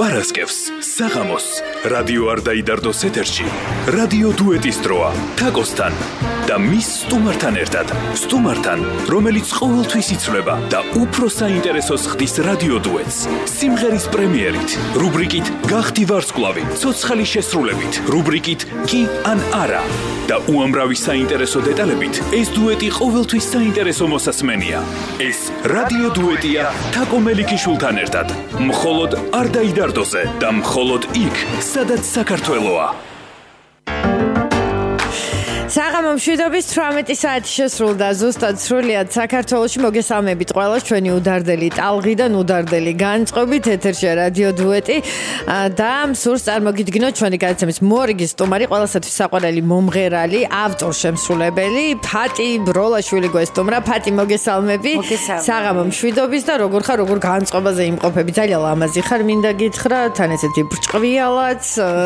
პარასკევს, საღამოს, რადიო არ დაიდარდოს ეთერში, რადიო დუეტის დროა, თაკოსთან და მის სტუმართან ერთად. სტუმართან, რომელიც ყოველთვის იცვლება და უფრო საინტერესოს ხდის რადიო დუეტს. სიმღერის პრემიერით, რუბრიკით გახდი ვარსკვლავი, ცოცხალი შესრულებით, რუბრიკით კი ან არა და უამრავი საინტერესო დეტალებით, ეს დუეტი ყოველთვის საინტერესო მოსასმენია. ეს რადიო დუეტია თაკო მელიქიშვილთან ერთად. მხოლოდ არ დაიდარდოზე და მხოლოდ იქ, სადაც საქართველოა. საღამო მშვიდობის 18 საათი შესრულდა ზუსტად სრულიად საქართველოში მოგესალმებით ყველას ჩვენი უდარდელი ტალღიდან უდარდელი განწყობით ეთერშია რადიო დუეტი და მსურს წარმოგიდგინოთ ჩვენი გადაცემის მორიგის სტუმარი ყველასათვის საყვარელი მომღერალი ავტორ შემსრულებელი ფატი ბროლაშვილი გვესტუმრა. ფატი მოგესალმები. საღამო მშვიდობის და როგორ ხარ, როგორ განწყობაზე იმყოფები? ძალიან ლამაზი ხარ, მინდა გითხრა, თან ესეთი ბრჭყვიალაც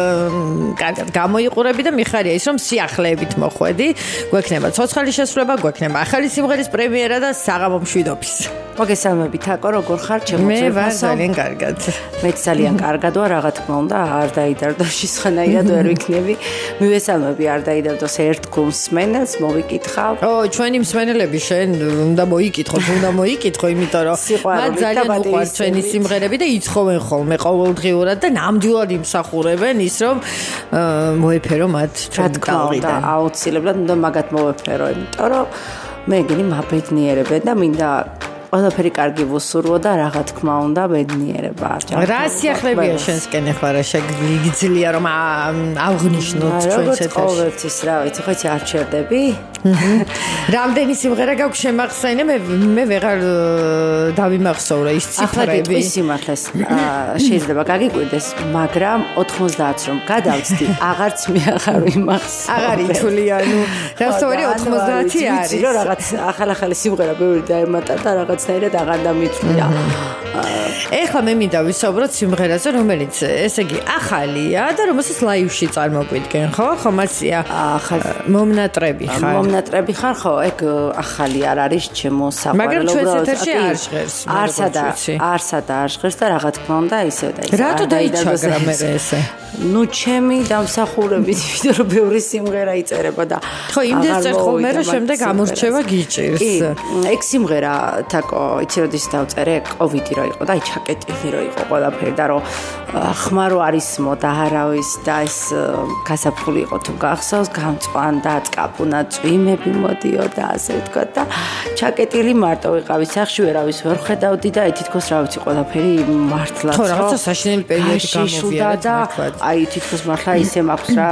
კარგად გამოიყურები და მიხარია ის რომ სიახლეებით ხვედი, გვექნება ცოცხალი შესრულება, გვექნება ახალი სიმღერის პრემიერა და საღამო მშვიდობის. მოგესალმებით თაკო, როგორ ხარ? მე ვარ ძალიან კარგად. მეც ძალიან კარგად ვარ, რა თქმა უნდა, არ დაიდარდოს შესხანაირად ვერ ვიქნები. მივესალმები არ დაიდარდოს ერთ გუნდს მსმენელს, მოვიკითხავ. ჩვენი მსმენელები შენ უნდა მოიკითხოთ, იმიტომ რომ მათ ძალიან უყვართ ჩვენი სიმღერები და იცხოვენ ხოლმე ყოველდღიურად და ნამდვილად იმსახურებენ ის რომ მოეფერო მათ ჩვენი ტალღიდან. აუცილებლად უნდა მაგათ მოვეფერო, იმიტომ რომ მე გინი მაბედნიერებენ და მინდა ყველაფერი კარგი ვუსურვო და რა თქმა უნდა ბედნიერება. რა სიახლებია შენსკენ ახლა რა შეგიძლია რომ აღნიშნოთ ჩვენს ეთერში? ყოველთვის რა ვიცი, ხო იცი არ ჩერდები? რამდენი სიმღერა გაქვს შემახსენე? მე ვეღარ დავიმახსოვრე ის ციფრები. ახლა სიმართლეს შეიძლება გაგიკვირდეს, მაგრამ 90-ს რომ გადავწდი, აღარც მე აღარ ვიმახსოვრე. აღარ ითვლი, ანუ დავსოვარი 90 არის. ვიცი რომ რაღაც ახალი სიმღერა ბევრი დაემატა და რაღაცნაირად აღარ დამითვლია. ეხლა მე მინდა ვისაუბროთ სიმღერაზე, რომელიც ესე იგი ახალია და რომელსაც ლაივში წარმოგვიდგენ, ხო? ხომაცია მომნატრები ხარ. მომნატრები ხარ, ხო? ეგ ახალი არ არის ჩემო საყვარელო. მაგრამ ჩვენს ეთერში არ ჟღერს. არსა და არ ჟღერს და რა თქმა უნდა ისევ და ისე. რატო დაიჩაგრა მე ესე? ნუ ჩემი დამსახურებით, იმიტომ რომ ბევრი სიმღერა იწერება და ხო, იმდენს წერ ხოლმე რომ შემდეგ ამორჩევა გიჭირს. ეგ სიმღერა თაკო, იცი როდის დავწერე, კოვიდი რო იყო და აი ჩაკეტილი რო იყო ყველაფერი და რომ ხმარო არის მოდა არავის და ეს გასაფხული იყო თუ გახსოვს, გამწვანდა, წკაპუნა, წვიმები მოდიოდა ასე ვთქვა და ჩაკეტილი მარტო ვიყავი სახში, ვერავის ვერ ხედავდი და აი თითქოს რა ვიცი ყველაფერი მართლაც ხო, რაღაცა საშინელი პერიოდი გამოვიარა და აი თითქოს მართლა ისე მაქვს რა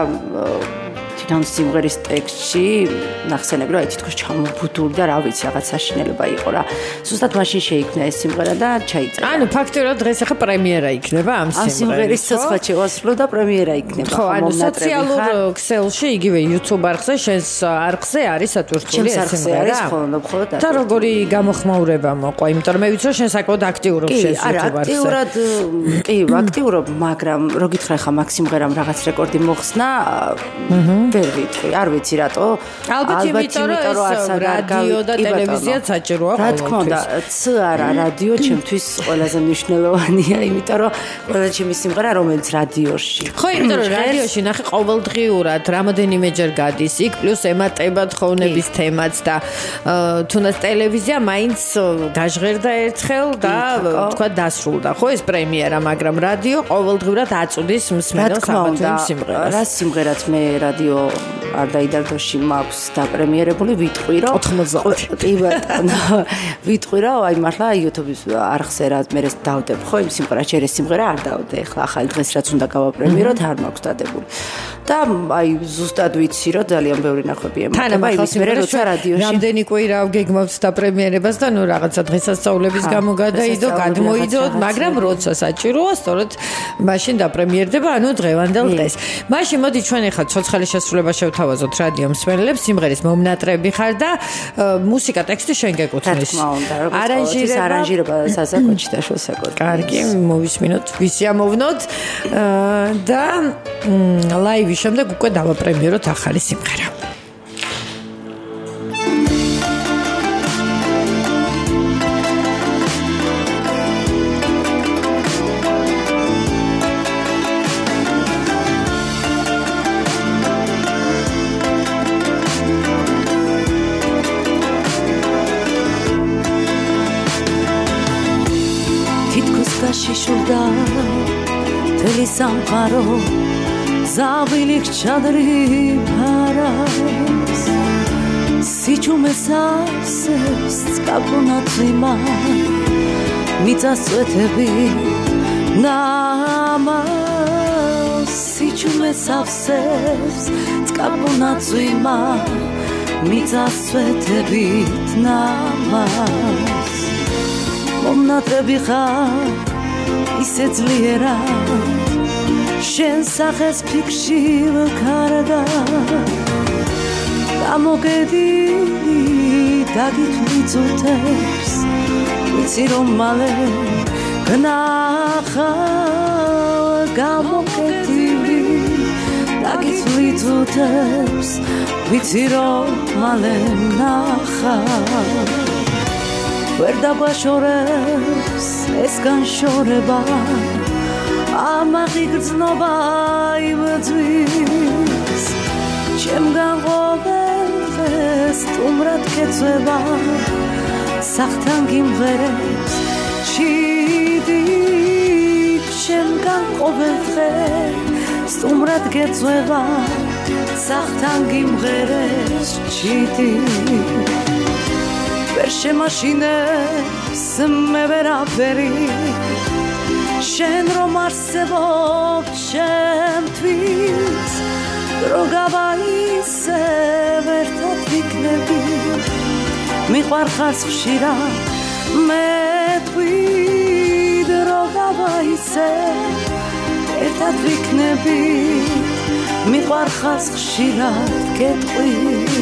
თვითონ სიმღერის ტექსტში ნახსენები რომ აი თითქოს ჩამობუდული და რა ვიცი რაღაც საშინელება იყო რა. ზუსტად მაშინ შეიქმნა ეს სიმღერა და ჩაიწერა. ანუ ფაქტობრივად დღეს ახლა პრემიერა იქნება ამ სიმღერის ცოცხლად შევასრულო და პრემიერა იქნება. ხო, ანუ სოციალურ ქსელში, იგივე YouTube არხზე, შენს არხზე არის სატვირთული ეს სიმღერა. მხოლოდ და როგორი გამოხმაურება მოყვა, იმიტომ რომ მე ვიცი რომ შენ საკმაოდ აქტიურობ შენს YouTube არხზე. აქტიურობ, მაგრამ რო გითხრა ხა მაგ სიმღერამ რაღაც რეკორდი მოხსნა, ვერ ვიცი, არ ვიცი რატო. ალბათ იმიტომ რომ ეს რადიო და ტელევიზია საჭიროა ყოველთვის. რა თქმა უნდა, არა, რადიო ჩემთვის ყველაზე მნიშვნელოვანია, იმიტომ რომ ყველა ჩემი სიმღერა რომელიც რადიოში. ხო, იმიტომ რომ რადიოში ნახე ყოველდღიურად რამოდენიმეჯერ გადის, იქ პლუს ემატება თხოვნების თემაც და თუნდაც ტელევიზია მაინც გაჟღერდა ერთხელ და თქვა დასრულდა. ხო, ეს პრემიერა, მაგრამ რადიო ყოველდღიურად აწვდის მსმენელს ამათვე სიმღერას. რა სიმღერაც მე რადიო არ დაიდარდოში მაქვს დაპრემიერებული, ვიტყვი რომ 90. კი ბატონო, ვიტყვი რომ აი მართლა YouTube-ის არხზე რა მე დავდებ, ხო იმ სიმღერას, შენ ეს სიმღერა არ დავდე, ახლა ახალი დღეს რაც უნდა გავაპრემიეროთ, არ მაქვს დადებული. და აი ზუსტად ვიცი რომ ძალიან ბევრი ნახვები ემატება იმის მერე როცა რადიოში რამდენი კვირა ვგეგმავთ დაპრემიერებას და ნუ რაღაცა დღესასწაულების გამო გადაიდო, გადმოიდო, მაგრამ როცა საჭიროა, სწორედ მაშინ დაპრემიერდება, ანუ დღევანდელ დღეს. მაშინ მოდი ჩვენ ახლა ცოცხალი შესრულება შევთავაზოთ რადიო მსმენელებს, სიმღერის მომნატრები ხარ და მუსიკა ტექსტი შენ გეკუთვნის. არანჟირება სასაკოჩი და შოსაკოჩი. კარგი, მოვისმინოთ, ვისიამოვნოთ და ლაივის შემდეგ უკვე დავაპრემიეროთ ახალი სიმღერა. გასურდა თელი სამყარო ზავილი ჩადრიფარას სიჩუმეს ასევს წკაპუნაცვიმა მიწასწვეთები ნამას სიჩუმეს ასევს წკაპუნაცვიმა მიწასწვეთებით ნამას მომნატრები ხარ ისე ძლიერად შენ სახეს ფიქში ვქარდა გამოგედილი დაგითვლიწუთებს ვიცი რომ მალე გნახავ გამოგედილი დაგითვლიწუთებს ვიცი რომ მალე გნახავ ვერ დაგვაშორებს ეს განშორება ამაღი გრძნობა იბძვის ჩემგან ყოველ დღეს სტუმრად გეწვევა სახთან გიმღერებს ჩიდი ჩემგან ყოველ დღეს სტუმრად გეწვევა სახთან გიმღერებს ჩიდი ვერ შემაშინებს მე ვერაფერი შენ რომ არსებობ ჩემთვის დრო გავაისევ ერთად ვიქნები მიყვარხარს ხშირად მე თქვი დრო გავაისევ ერთად ვიქნები მიყვარხარს ხშირად გეტყვი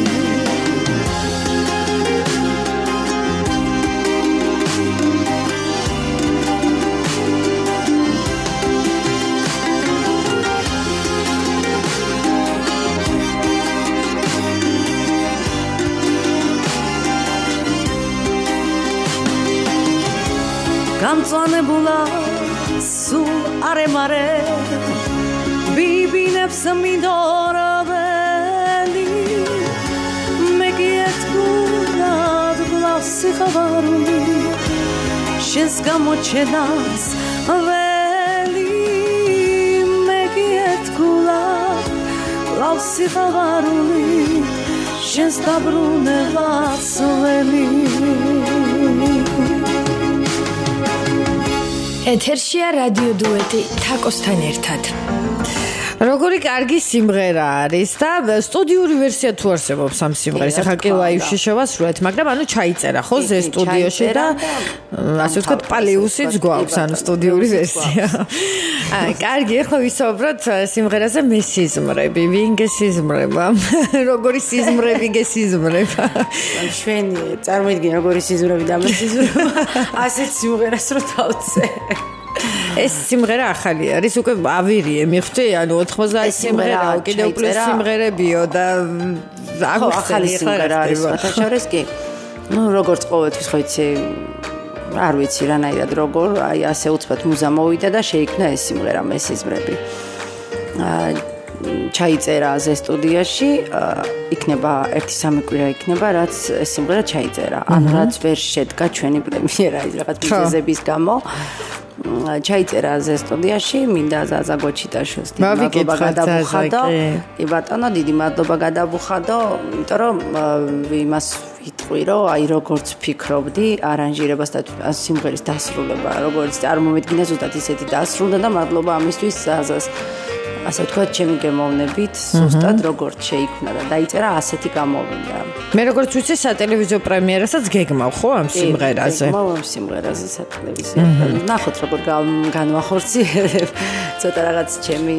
გამწვანებულა სულ არემარე ბიბინებს მინდორებელი მე გიეთქუდად გლავსიხავარული შენს გამოჩენას ველი მე გიეთქუდად გლავსიხავარული შენს დაბრუნებას ველი ეთერშია რადიო დუეტი თაკოსთან ერთად. როგორი კარგი სიმღერა არის და სტუდიური ვერსია თუ არსებობს ამ სიმღერის. ახლა კი ლაივში შევასრულეთ, მაგრამ ანუ ჩაიწერა ხო ზე სტუდიოში და ასე ვთქვათ პალეუსიც გვაქვს ანუ სტუდიური ვერსია. კარგი, ახლა ვისაუბროთ სიმღერაზე მესიზმრები, ვინ გესიზმრება? როგორი სიზმრები გესიზმრება? შვენი წარმოიდგინე როგორი სიზმრები და მესიზმრება. ასეთ სიმღერას რო დავწე. ეს სიმღერა ახალი არის, უკვე ავირიე მიხვდი, ანუ 90 სიმღერა, კიდევ პლუს სიმღერებიო და ახალი სიმღერა არის, ხათაშორეს კი. ნუ როგორც ყოველთვის ხო იცი, არ ვიცი რანაირად როგორ, აი ასე უცბად მუზა მოვიდა და შეიქმნა ეს სიმღერა მესიზმრები. ჩაიწერა ზე სტუდიაში, იქნება 1-3 კვირა იქნება, რაც ეს სიმღერა ჩაიწერა. ან რაც ვერ შედგა ჩვენი პრემიერა ის რაღაც მიზეზების გამო. ჩაიწერა ზე სტუდიაში, მინდა ზაზა გოჩიტაშვილს დიდი მადლობა გადაბუხადო. კი ბატონო, დიდი მადლობა გადაბუხადო, იმიტომ რომ იმას ვიტყვი, რომ აი როგორც ფიქრობდი არანჟირებას და სიმღერის დასრულება, როგორც წარმომედგინე ზუსტად ისეთი დასრულდა და მადლობა ამისთვის ზაზას. ასე ვთქვათ, ჩემი გემოვნებით, ზუსტად როგორც შეიქმნა და დაიწერა ასეთი გამოვიდა. მე როგორც ვიცი, სატელევიზიო პრემიერასაც გეგმავ ხო ამ სიმღერაზე? გეგმავ ამ სიმღერაზე სატელევიზიო. ნახოთ როგორ განვახორციელებ. ცოტა რაღაც ჩემი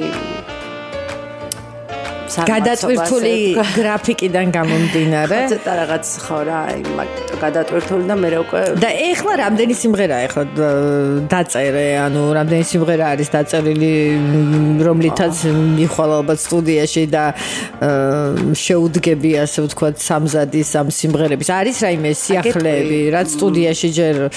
გადატვირთული გრაფიკიდან გამომდინარე. ცოტა რაღაც ხო რა, აი მაგ გადატვირთული და მე უკვე და ეხლა რამდენი სიმღერაა ეხლა დაწერე, ანუ რამდენი სიმღერა არის დაწერილი, რომლითაც მიხვალ ალბათ სტუდიაში და შეუდგები ასე ვთქვათ სამზადის ამ სიმღერების. არის რაიმე სიახლეები, რაც სტუდიაში ჯერ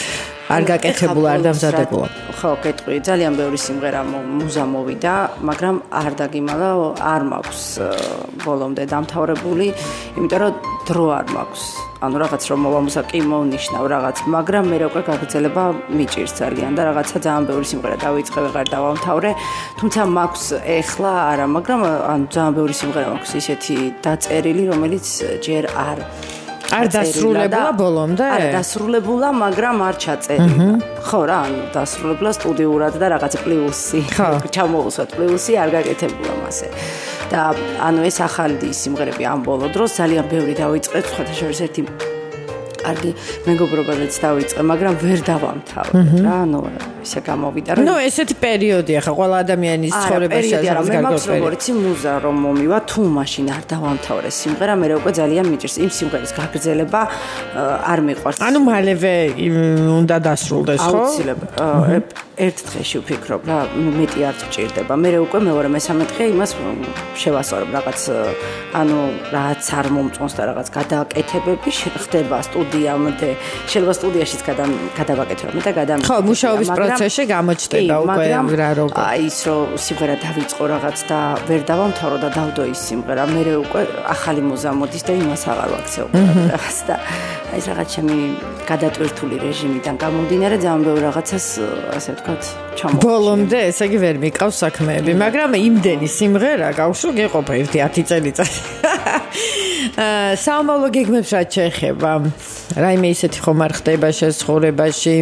არ გაკეთებულა, არ დამზადებულა. ხო, კეთყვი, ძალიან ბევრი სიმღერა მუზა მოვიდა, მაგრამ არ დაგიმალა, არ მაქვს ბოლომდე დამთავრებული, იმიტომ რომ დრო არ მაქვს. ანუ რაღაც რომ მოვამუსა კი მოვნიშნავ რაღაც, მაგრამ მე უკვე გაგრძელება მიჭირს ძალიან და რაღაცა ძალიან ბევრი სიმღერა დავიწყე, ვეღარ დავამთავრე, თუმცა მაქვს ეხლა არა, მაგრამ ანუ ძალიან ბევრი სიმღერა მაქვს ისეთი დაწერილი, რომელიც ჯერ არ დასრულებულა ბოლომდე? არა, დასრულებულა, მაგრამ არ ჩაწერილი. ხო რა, ანუ დასრულებულა სტუდიურად და რაღაც პლუსი. ჩამოუსვათ პლუსი, არ გაკეთებულა მასე. და ანუ ეს ახალი სიმღერები ამ ბოლო დროს ძალიან ბევრი დავიწყე, სხვათა შორის ერთი კარგი მეგობრობებიც დავიწყე, მაგრამ ვერ დავამთავრე რა, ანუ ისე გამოვიდა რომ ესეთი პერიოდია ხა ყველა ადამიანის ცხოვრებაში არის გარკვეული როგორც მუზა რომ მომივა, თუ მაშინ არ დავამთავრე სიმღერა, მე უკვე ძალიან მიჭირს იმ სიმღერის გაგრძელება, არ მიყვარს. ანუ მალევე უნდა დასრულდეს, ხო? აუცილებლად. ერთ დღეში ვფიქრობ რა, მეტი არ გჭირდება. მე უკვე მეორე მესამე დღე იმას შევასწორებ რაღაც, ანუ რაც არ მომწონს და რაღაც გადააკეთებები ხდება სტუდიამდე. შეიძლება სტუდიაშიც გადავაკეთებ და გადამიხადებ. ხო, მუშაობის პროცესში გამოჩნდება უკვე რა როგორ. აი ის რომ სიმღერა დავიწყო რაღაც და ვერ დავამთავრო და დავდო ის სიმღერა, მე უკვე ახალი მუზა მოდის და იმას აღარ ვაქცევ რაღაც და აი ეს რაღაც ჩემი გადატვირთული რეჟიმიდან გამომდინარე ძალიან ბევრ რაღაცას ასე ვთქვათ ჩამოვარდა. ბოლომდე ესე იგი ვერ მიყავს საქმეები, მაგრამ იმდენი სიმღერა გავშო გეყოფა 1-10 წელიწადი. საომავლო გეგმებს რაც შეეხება, რაიმე ისეთი ხომ არ ხდება შესაძლებაში,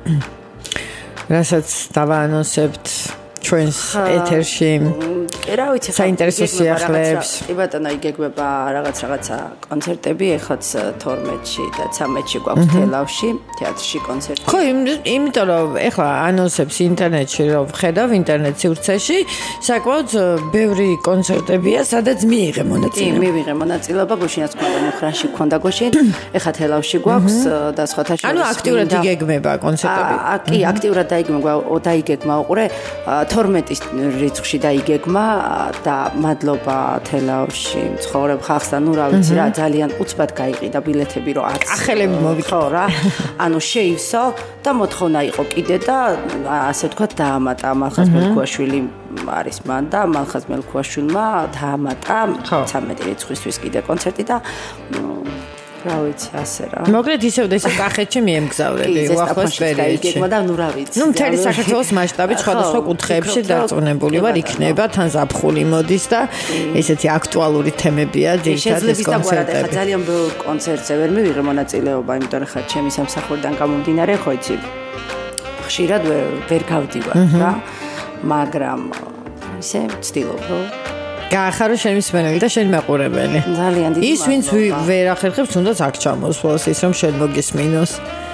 რასაც დავაანონსებთ ჩვენს ეთერში. რა ვიცი, საინტერესო სიახლეებს. კი ბატონო, იგეგმება რაღაცა კონცერტები, ეხლაც 12-ში და 13-ში გვაქვს თელავში, თეატრში კონცერტი. ხო, იმიტომ რომ ეხლა ანონსებს ინტერნეტში რომ ხედავ ინტერნეტ სივრცეში, საკმაოდ ბევრი კონცერტებია, სადაც მიიღე მონაწილეობა. კი, მივიღე მონაწილეობა, გუშინაც მქონდა მუხრანში, მქონდა გუშინ, ეხლა თელავში გვაქვს და სხვათა შორის. ანუ აქტიურად იგეგმება კონცერტები. კი, აქტიურად დაიგეგმა უყურე 12-ის რიცხვში დაიგეგმა და მადლობა თელავში მცხოვრებ ხალხს და ნუ რა ვიცი რა ძალიან უცბად გაიყიდა ბილეთები რომ ახელები მოვიქო რა ანუ შეივსო და მოთხოვნა იყო კიდე და ასე ვთქვათ დაამატა მალხაზ მელქუაშვილი არის მან და მალხაზ მელქუაშვილმა დაამატა 13 რიცხვისთვის კიდე концерტი და რა ვიცი ასე რა. მოგრედ ისევ და ისე კახეთში მიემგზავრები უახლოეს პერიოდში. და ნუ რა ვიცი. ნუ მთელი საქართველოს მასშტაბით სხვადასხვა კუთხეებში დარწმუნებული ვარ, იქნება თან ზაფხული მოდის და ესეთი აქტუალური თემებია ძირითადად ეს კონცერტები. ხა ძალიან ბევრ კონცერტზე ვერ მივიღე მონაწილეობა, იმიტომ რომ ხა ჩემი სამსახურიდან გამომდინარე, ხო იცი. ხშირად ვერ გავდივარ რა, მაგრამ ისე ვცდილობ რომ გაახარო შენი მსმენელი და შენი მაყურებელი. ძალიან დიდი. ის ვინც ვერ ახერხებს, თუნდაც აქ ჩამოსვლას, ის რომ შენ მოგესმინოს.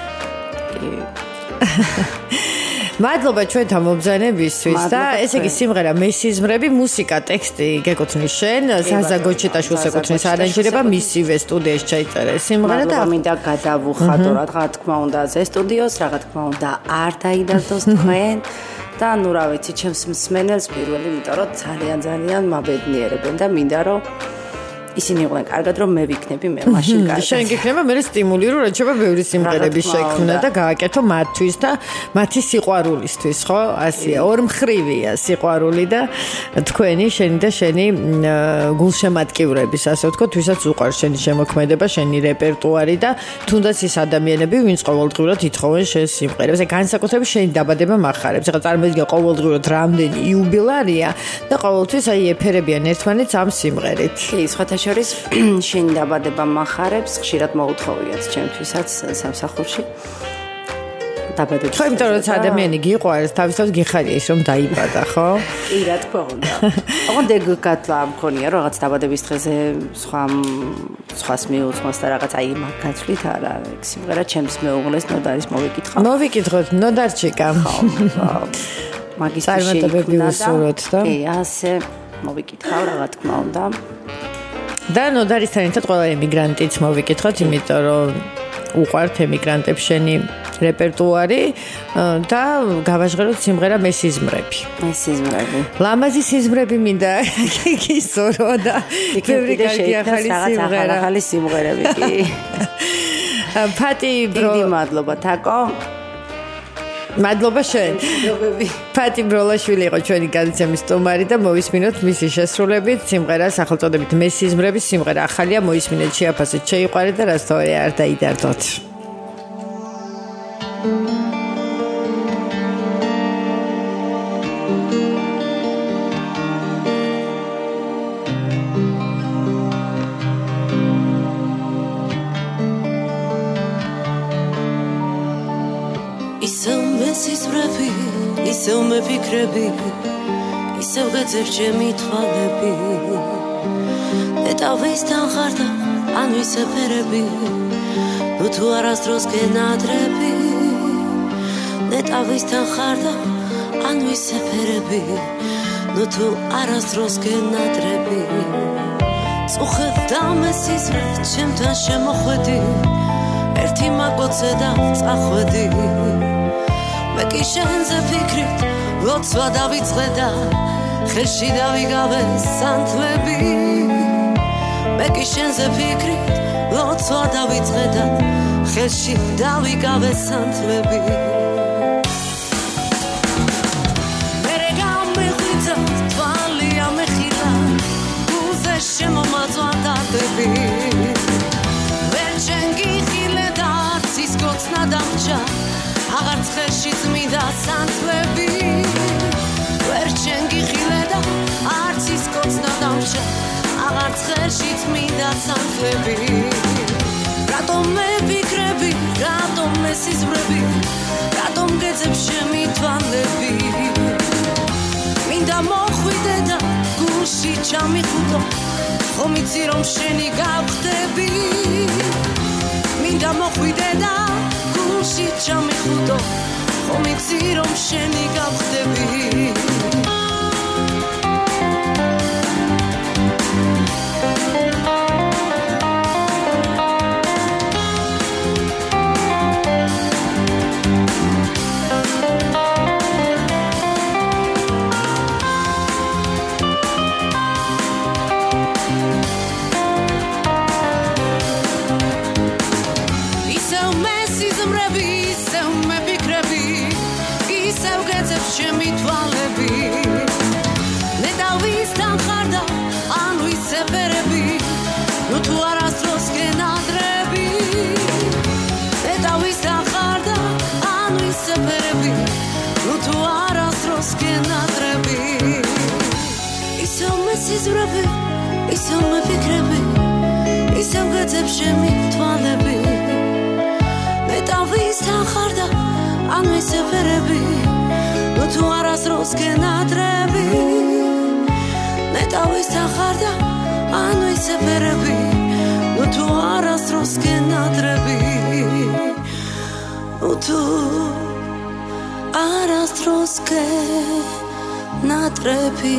მადლობა ჩვენთან მომბრძანებისთვის და ესე იგი სიმღერა მესიზმრები, მუსიკა, ტექსტი გეკუთვნის შენ, ზაზა გოჩეტაშვილს ეკუთვნის არანჟირება, მისივე სტუდიაში ჩაიწერე სიმღერა და მინდა გადავუხადო რა თქმა უნდა ზე სტუდიოს, რა თქმა უნდა არ დაიდარდოს თქვენ. და ნუ რა ვიცი, ჩემს მსმენელს პირველი, იმიტომ რომ ძალიან მაბედნიერებენ და მინდა რომ ისინი იყვნენ კარგად, რომ მე ვიქნები მე მაშინ კარგად. შენ გიქნება მე სტიმული, რომ რაჩება ბევრი სიმღერების შექმნა და გააკეთო მათთვის და მათი სიყვარულისთვის, ხო? ასეა, ორმხრივია სიყვარული და თქვენი, შენი და შენი გულშემატკივრების, ასე ვთქვათ, ვისაც უყვარს შენი შემოქმედება, შენი რეპერტუარი და თუნდაც ის ადამიანები, ვინც ყოველდღიურად ითხოვენ შენს სიმღერებს. აი განსაკუთრებით შენი დაბადება მახარებს. ეხლა წარმოიდგინე ყოველდღიურად რამდენი იუბილეარია და ყოველთვის აი ეფერებიან ერთმანეთს ამ სიმღერით. კი, სხვათა შორის შენი დაბადება მახარებს, ხშირად მოუთხოვიათ ჩემთვისაც სამსახურში. დაბადება. ხო, იმიტომ რომ ადამიანი გიყვარს, თავისთავად გიხარია ის რომ დაიბადა, ხო? კი, რა თქმა უნდა. ოღონდ ეგ გათვლა მქონია, რომ რაღაც დაბადების დღეზე სხვას მიუძღოს და რაღაც აი მაგ გათვლით არა, ეგ სიმღერა ჩემს მეუღლეს ნოდარის მოვიკითხავ. მოვიკითხოთ ნოდარჩიკა. მაგის წარმატებები ვუსურვოთ და კი, ასე მოვიკითხავ, რა თქმა უნდა. და ნოდარისთან ერთად ყველა ემიგრანტიც მოვიკითხოთ, იმიტომ რომ უყვართ ემიგრანტებს შენი რეპერტუარი და გავაჟღეროთ სიმღერა მესიზმრები. მესიზმრები. ლამაზი სიზმრები მინდა გისურვო და ბევრი კარგი ახალი სიმღერები კი. ფატი ბრო. დიდი მადლობა თაკო. მადლობა შენ. ფატი ბროლაშვილი იყო ჩვენი გადაცემის სტუმარი და მოვისმინოთ მისი შესრულებით სიმღერა სახელწოდებით მესიზმრების სიმღერა ახალია მოისმინეთ შეაფასეთ შეიყვარეთ და რაც თორე არ დაიდარდოთ. ისევ მეფიქრები ისევ გეძებ ჩემი თვალები ნეტავისთან ხარ და ან ვისეფერები ნუ თუ არასდროს გენადრები ნეტავისთან ხარ და ან ვისეფერები ნუ თუ არასდროს გენადრები წუხებ და მესიზმრებ ჩემთან შემოხვედი ერთი მაგოცე და წახვედი მე კი შენზე ფიქრით ლოცვა დავიწყე და ხელში დავიგავე სანთლები მე კი შენზე ფიქრით ლოცვა დავიწყე და ხელში დავიგავე სანთლები მერე გამიხვიძა თვალი ამეხილა გულზე შემომაწვა დარდები ვერ ჩენგიხილე და არც ის გოცნა დამჭა აღარც ხელში წმიდა სანთლები ვერ ჩენგიხილე და არც ის გოცნა დამჭა აღარც ხელში წმიდა სანთლები რატომ მეფიქრები რატომ მესიზმრები რატომ გეძებ შემი თვალები მინდა მოხვიდე და გულში ჩამიხუტო ხომ იცი რომ შენი გავხდები მინდა მოხვიდე და გულში ჩამიხუტო ხომ იცი რომ შენი გავხდები ჩემი თვალები ნეტავისთან ხარ და ან ვისეფერები ნუ თუ არასდროს გენადრები ნეტავისთან ხარ და ან ვისეფერები ნუ თუ არასდროს გენადრები ისევ მესიზმრები ისევ მეფიქრები ისევ გეძებ ჩემი თვალები ნეტავისთან ხარ და ან ვისეფერები ნუ თუ არასდროს გენადრები ნეტავისთან ხარ და ან ვისეფერები ნუ თუ არასდროს გენადრები ნუ თუ არასდროს გენადრები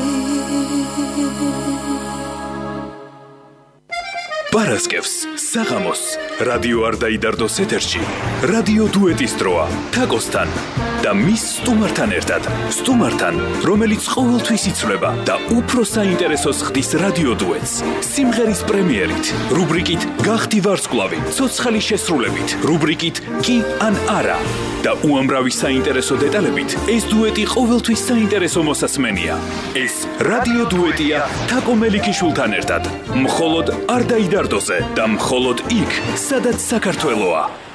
პარასკევს საღამოს რადიო არ დაიდარდოს ეთერში რადიო დუეტის დროა თაკოსთან და მის სტუმართან ერთად სტუმართან რომელიც ყოველთვის იცვლება და უფრო საინტერესოს ხდის რადიო დუეტს სიმღერის პრემიერით რუბრიკით გახდი ვარსკვლავი ცოცხალი შესრულებით რუბრიკით კი ან არა და უამრავი საინტერესო დეტალებით ეს დუეტი ყოველთვის საინტერესო მოსასმენია ეს რადიო დუეტია თაკო მელიქიშვილთან ერთად მხოლოდ არ დაიდარდოზე და მხოლოდ იქ სადაც საქართველოა